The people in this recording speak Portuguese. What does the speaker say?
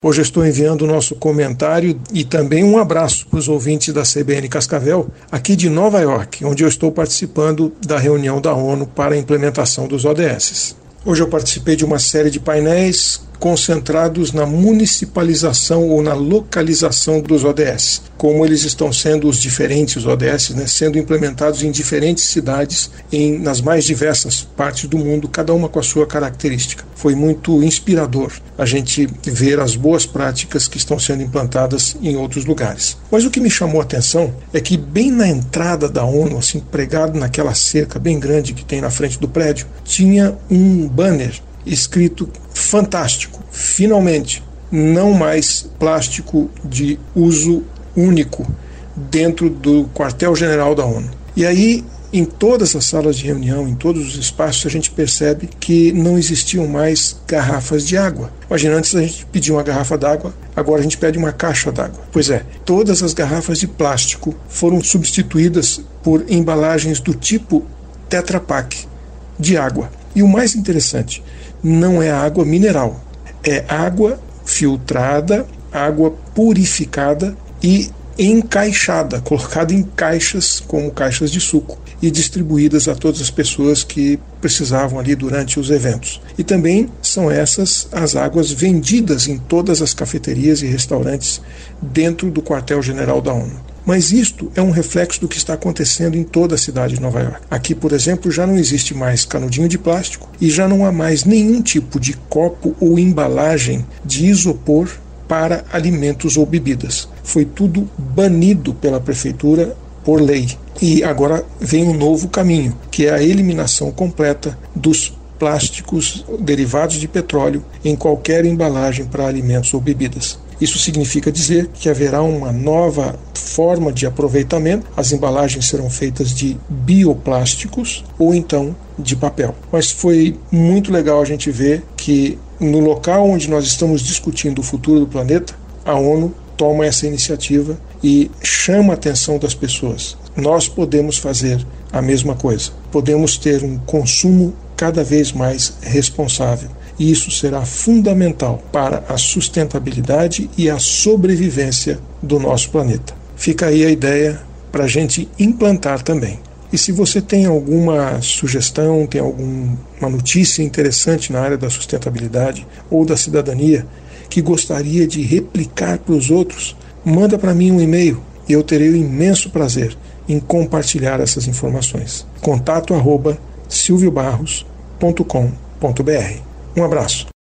Hoje eu estou enviando o nosso comentário e também um abraço para os ouvintes da CBN Cascavel, aqui de Nova York, onde eu estou participando da reunião da ONU para a implementação dos ODS. Hoje eu participei de uma série de painéis concentrados na municipalização ou na localização dos ODS, como eles estão sendo os diferentes ODS, sendo implementados em diferentes cidades, nas mais diversas partes do mundo, cada uma com a sua característica. Foi muito inspirador a gente ver as boas práticas que estão sendo implantadas em outros lugares. Mas o que me chamou a atenção é que bem na entrada da ONU, assim, pregado naquela cerca bem grande que tem na frente do prédio, tinha um banner escrito: fantástico, finalmente, não mais plástico de uso único dentro do quartel-general da ONU. E aí, em todas as salas de reunião, em todos os espaços, a gente percebe que não existiam mais garrafas de água. Imagina, antes a gente pedia uma garrafa d'água, agora a gente pede uma caixa d'água. Pois é, todas as garrafas de plástico foram substituídas por embalagens do tipo Tetra Pak de água. E o mais interessante, não é água mineral, é água filtrada, água purificada e encaixada, colocada em caixas, como caixas de suco, e distribuídas a todas as pessoas que precisavam ali durante os eventos. E também são essas as águas vendidas em todas as cafeterias e restaurantes dentro do quartel-general da ONU. Mas isto é um reflexo do que está acontecendo em toda a cidade de Nova York. Aqui, por exemplo, já não existe mais canudinho de plástico e já não há mais nenhum tipo de copo ou embalagem de isopor para alimentos ou bebidas. Foi tudo banido pela prefeitura por lei. E agora vem um novo caminho, que é a eliminação completa dos plásticos derivados de petróleo em qualquer embalagem para alimentos ou bebidas. Isso significa dizer que haverá uma nova forma de aproveitamento. As embalagens serão feitas de bioplásticos ou então de papel. Mas foi muito legal a gente ver que no local onde nós estamos discutindo o futuro do planeta, a ONU toma essa iniciativa e chama a atenção das pessoas. Nós podemos fazer a mesma coisa. Podemos ter um consumo cada vez mais responsável. E isso será fundamental para a sustentabilidade e a sobrevivência do nosso planeta. Fica aí a ideia para a gente implantar também. E se você tem alguma sugestão, tem alguma notícia interessante na área da sustentabilidade ou da cidadania que gostaria de replicar para os outros, manda para mim um e-mail e eu terei o imenso prazer em compartilhar essas informações. contato@silviobarros.com.br. Um abraço.